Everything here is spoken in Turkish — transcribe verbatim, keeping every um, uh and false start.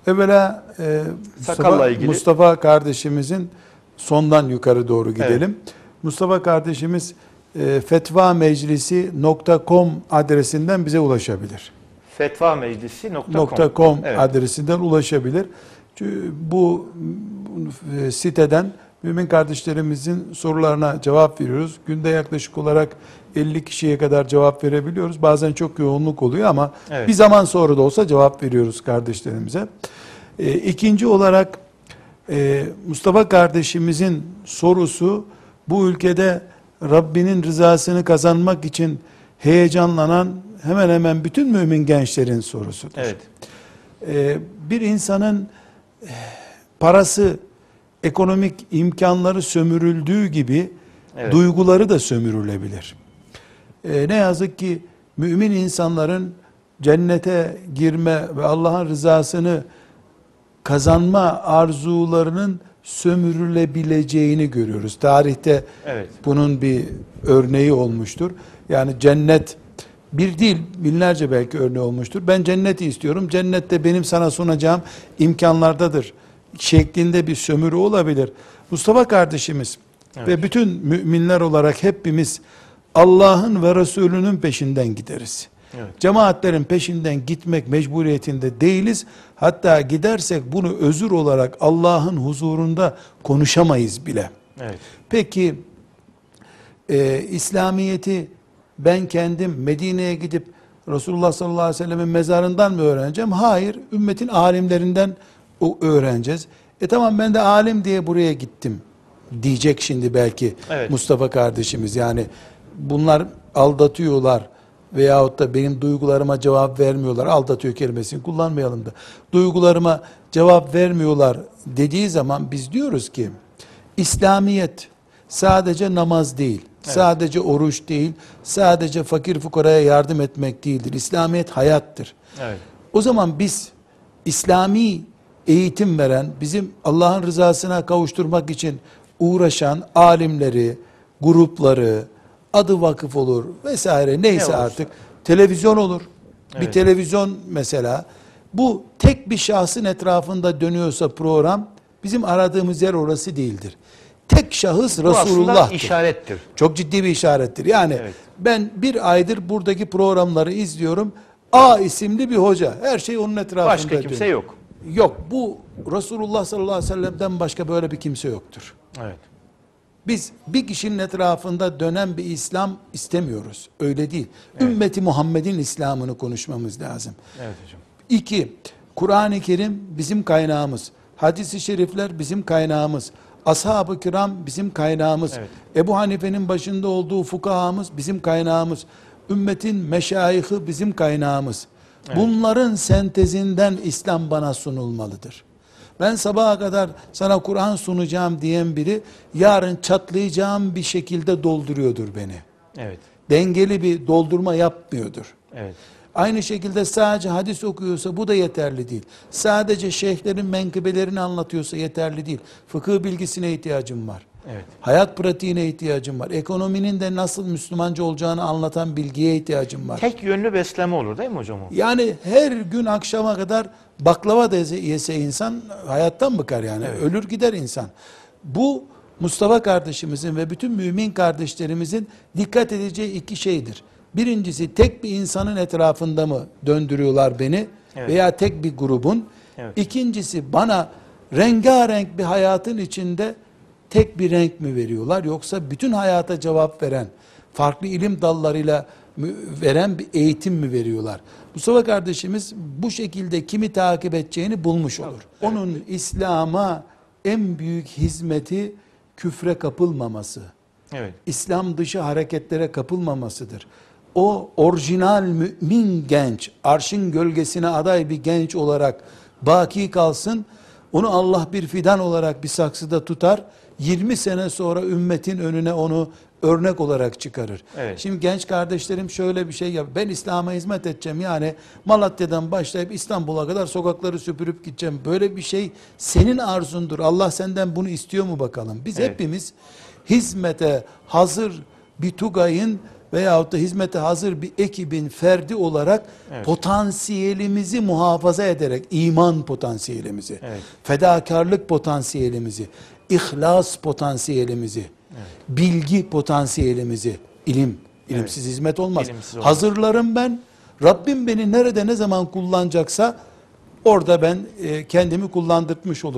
Evvela e, Mustafa, ilgili. Mustafa kardeşimizin sondan yukarı doğru gidelim. Evet. Mustafa kardeşimiz e, fetvameclisi nokta com adresinden bize ulaşabilir. fetvameclisi nokta com evet. adresinden ulaşabilir. Çünkü bu e, siteden mümin kardeşlerimizin sorularına cevap veriyoruz. Günde yaklaşık olarak elli kişiye kadar cevap verebiliyoruz. Bazen çok yoğunluk oluyor ama evet. bir zaman sonra da olsa cevap veriyoruz kardeşlerimize. E, ikinci olarak e, Mustafa kardeşimizin sorusu bu ülkede Rabbinin rızasını kazanmak için heyecanlanan hemen hemen bütün mümin gençlerin sorusudur. Evet. E, bir insanın parası, ekonomik imkanları sömürüldüğü gibi evet. duyguları da sömürülebilir. Ee, ne yazık ki mümin insanların cennete girme ve Allah'ın rızasını kazanma arzularının sömürülebileceğini görüyoruz. Tarihte evet. bunun bir örneği olmuştur. Yani cennet bir değil, binlerce belki örneği olmuştur. Ben cenneti istiyorum. Cennette benim sana sunacağım imkanlardadır şeklinde bir sömürü olabilir. Mustafa kardeşimiz evet. ve bütün müminler olarak hepimiz Allah'ın ve Resulünün peşinden gideriz. Evet. Cemaatlerin peşinden gitmek mecburiyetinde değiliz. Hatta gidersek bunu özür olarak Allah'ın huzurunda konuşamayız bile. Evet. Peki e, İslamiyet'i ben kendim Medine'ye gidip Resulullah sallallahu aleyhi ve sellem'in mezarından mı öğreneceğim? Hayır, ümmetin alimlerinden o öğreneceğiz. E tamam ben de alim diye buraya gittim diyecek şimdi belki evet. Mustafa kardeşimiz. Yani bunlar aldatıyorlar veyahut da benim duygularıma cevap vermiyorlar. Aldatıyor kelimesini kullanmayalım da. Duygularıma cevap vermiyorlar dediği zaman biz diyoruz ki İslamiyet sadece namaz değil, evet. sadece oruç değil, sadece fakir fukaraya yardım etmek değildir. İslamiyet hayattır. Evet. O zaman biz İslami eğitim veren, bizim Allah'ın rızasına kavuşturmak için uğraşan alimleri, grupları, adı vakıf olur vesaire neyse ne artık, televizyon olur. Evet. Bir televizyon mesela, bu tek bir şahsın etrafında dönüyorsa program, bizim aradığımız yer orası değildir. Tek şahıs Resulullah'tır. işarettir. Çok ciddi bir işarettir. Yani evet. ben bir aydır buradaki programları izliyorum. A isimli bir hoca. Her şey onun etrafında. Başka kimse dönüyor. yok. Yok. Bu Resulullah sallallahu aleyhi ve sellem'den başka böyle bir kimse yoktur. Evet. Biz bir kişinin etrafında dönen bir İslam istemiyoruz. Öyle değil. Evet. Ümmeti Muhammed'in İslam'ını konuşmamız lazım. Evet hocam. İki, Kur'an-ı Kerim bizim kaynağımız. Hadis-i şerifler bizim kaynağımız. Ashab-ı kiram bizim kaynağımız. Evet. Ebu Hanife'nin başında olduğu fukahamız bizim kaynağımız. Ümmetin meşayihi bizim kaynağımız. Evet. Bunların sentezinden İslam bana sunulmalıdır. Ben sabaha kadar sana Kur'an sunacağım diyen biri yarın çatlayacağım bir şekilde dolduruyordur beni. Evet. Dengeli bir doldurma yapmıyordur. Evet. Aynı şekilde sadece hadis okuyorsa bu da yeterli değil. Sadece şeyhlerin menkıbelerini anlatıyorsa yeterli değil. Fıkıh bilgisine ihtiyacım var. Evet. Hayat pratiğine ihtiyacım var. Ekonominin de nasıl Müslümanca olacağını anlatan bilgiye ihtiyacım var. Tek yönlü besleme olur değil mi hocam o? Yani her gün akşama kadar baklava da yese insan hayattan bıkar yani. Evet. Ölür gider insan. Bu Mustafa kardeşimizin ve bütün mümin kardeşlerimizin dikkat edeceği iki şeydir. Birincisi, tek bir insanın etrafında mı döndürüyorlar beni, evet. veya tek bir grubun. Evet. İkincisi, bana rengarenk bir hayatın içinde tek bir renk mi veriyorlar, yoksa bütün hayata cevap veren, farklı ilim dallarıyla veren bir eğitim mi veriyorlar? Mustafa kardeşimiz bu şekilde kimi takip edeceğini bulmuş olur. Evet. Onun İslam'a en büyük hizmeti küfre kapılmaması, evet. İslam dışı hareketlere kapılmamasıdır. O orijinal mümin genç, arşın gölgesine aday bir genç olarak baki kalsın, onu Allah bir fidan olarak bir saksıda tutar, yirmi sene sonra ümmetin önüne onu örnek olarak çıkarır. Evet. Şimdi genç kardeşlerim şöyle bir şey yap. Ben İslam'a hizmet edeceğim. Yani Malatya'dan başlayıp İstanbul'a kadar sokakları süpürüp gideceğim. Böyle bir şey senin arzundur. Allah senden bunu istiyor mu bakalım? Biz evet. hepimiz hizmete hazır bir Tugay'ın veyahut da hizmete hazır bir ekibin ferdi olarak Evet. potansiyelimizi muhafaza ederek, iman potansiyelimizi, Evet. fedakarlık potansiyelimizi, ihlas potansiyelimizi, bilgi potansiyelimizi, ilim, ilimsiz hizmet olmaz. İlimsiz olmaz. Hazırlarım ben, Rabbim beni nerede ne zaman kullanacaksa orada ben e, kendimi kullandırmış olurum.